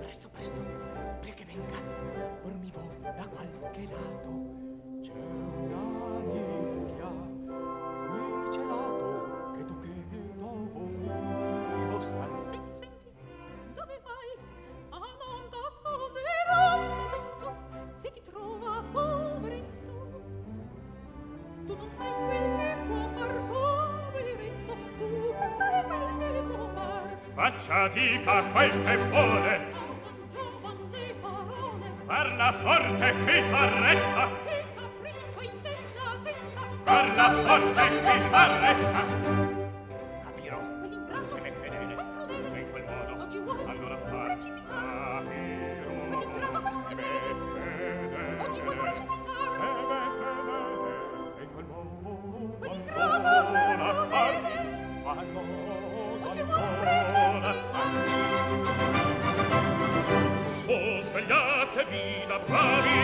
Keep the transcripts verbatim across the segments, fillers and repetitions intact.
Presto, presto, prima che venga, dormivo da qualche lato. C'è una nicchia qui celato che toccheto vivo sta. Senti, senti, dove vai? A non nascondere un vasetto, se ti trova poveretto. Tu non sai quel che può far, poveretto, tu non sai quel che può far. Faccia, dica quel che vuole. Parla forte, qui t'arresta. Che capriccio in bella testa. Parla forte, qui t'arresta. Capirò. Quell'ingrato, Se m'è fedele. quel crudele. In quel modo. Oggi vuoi Allora fa. precipitare. Capirò. Quell'ingrato, quel Se m'è crudele. fedele. Oggi vuoi precipitare. Se m'è fedele. In quel modo. Quell'ingrato, Allora quel fa. crudele. Allora Oggi vuoi allora precipitare. fa. So svegliatevi da bravi,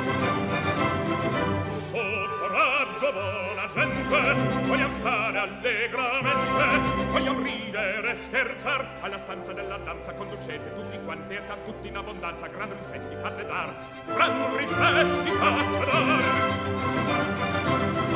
so coraggio buona gente, vogliam stare allegramente, vogliam ridere e scherzar, alla stanza della danza conducete tutti quanti a tutti in abbondanza, gran rifreschi fate dar, gran rifreschi fate dar.